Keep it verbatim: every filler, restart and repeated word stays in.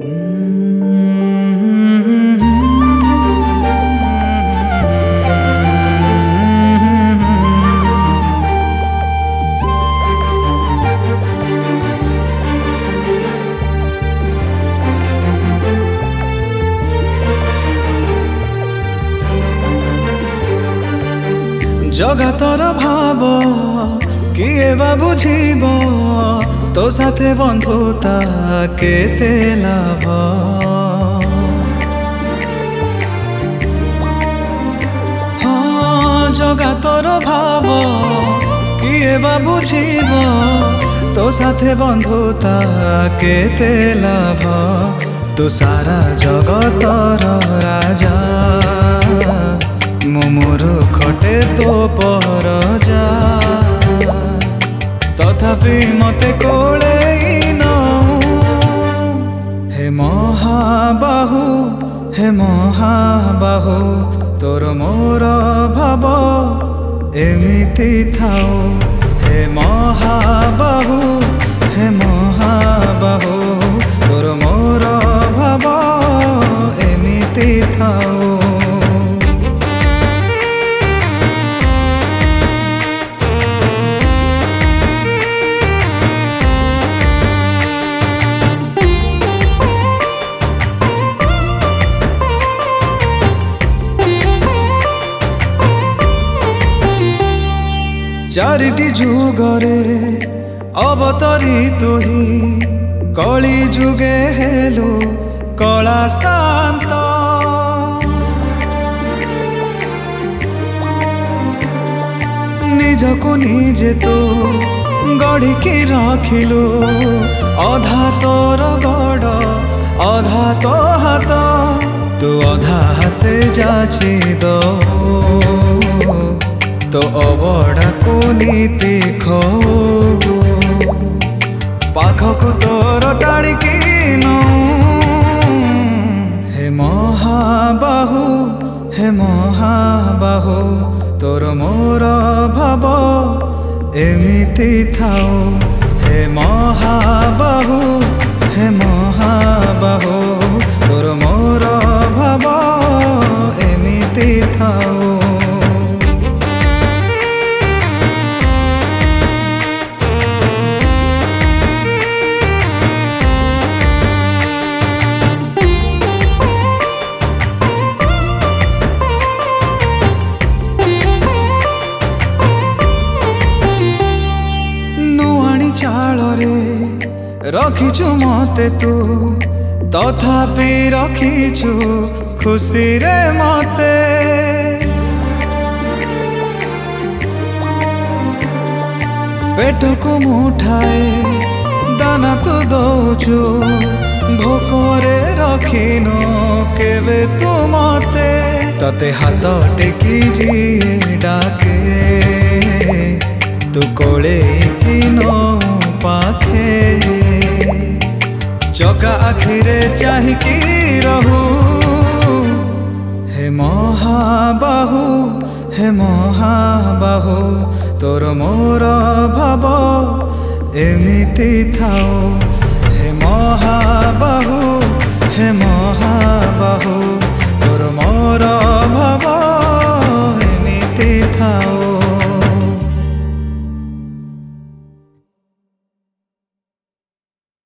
जगतर भाव किए बा बुझीब तो साथे बंधुता केते लाभ। हाँ जगतर भाव किए बा बुझीब तो साथे बंधुता केते लाभ। तू सारा जगतर राजा मोर खटे तो पर जा तथापि मते कोले नऊ। हे महाबाहु हे महाबाहु तोर मोर भाव एमिति थाओ। हे महाबाहु हे महाबाहु तोर मोर भाव एमिति थाओ। चारिटी जुगरे अवतरी तुही कली जुगे हेलु कला शांत। निजको निजे तो गढ़ी की रखिलु अधा तोर गड़ अधा तो हाथ। तू अधा हाथे जाची दो तो अबड़ा को नीति खो पाखक तोर टाणिकी नऊ। हे महाबाहु हे महाबाहु तोर मोर भाव एमिति थाओ। हे महाबाहु हे महाबाहु तोर मोर भाव एमिति थाओ। रखिचु मते तू तथापि रखिचु खुशी रे मते। पेट को मुठाए दाना तू दौचु भोकरे रखिनो केवे तू मते। तते हाथ टेकी जी डाके तू कोले की नो पाखे चका आखिरे चाहिकी रहू। हे महाबाहु हे महाबाहु तोर मोर भाव एमिति थाओ।